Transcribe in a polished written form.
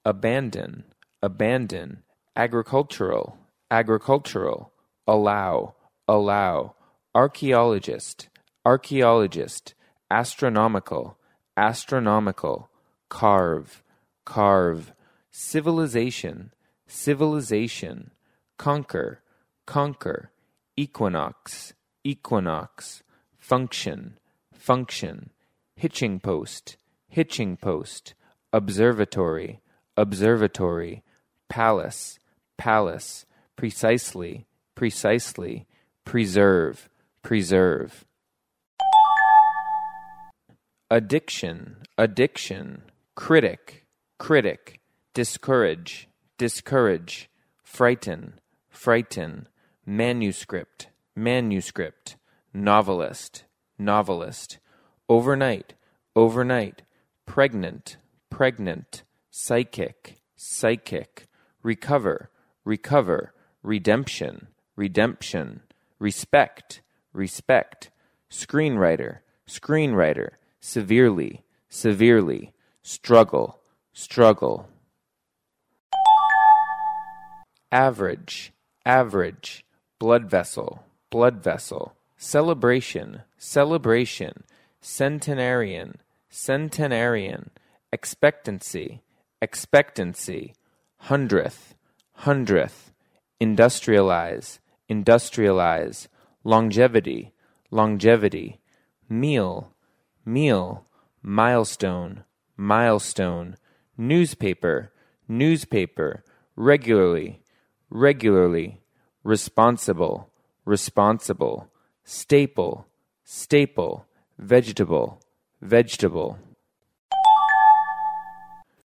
abandon, abandon, agricultural, agricultural, allow, allow, archaeologist, archaeologist, astronomical, astronomical, carve, carve, civilization, civilization, conquer, conquer, equinox, equinox, function, function, hitching post, hitching post, observatory, observatory, palace, palace, precisely, precisely, preserve, preserve. Addiction, addiction, critic, critic, discourage, discourage, frighten, frighten, manuscript, manuscript, novelist, novelist, overnight, overnight, pregnant, pregnant, psychic, psychic, recover, recover, redemption, redemption, respect, respect, screenwriter, screenwriter, severely, severely, struggle, struggle. Average, average, blood vessel, blood vessel, celebration, celebration, centenarian, centenarian, expectancy, expectancy, hundredth, hundredth, industrialize, industrialize, longevity, longevity, meal, meal, milestone, milestone, newspaper, newspaper, regularly, regularly, responsible, responsible, staple, staple, vegetable, vegetable.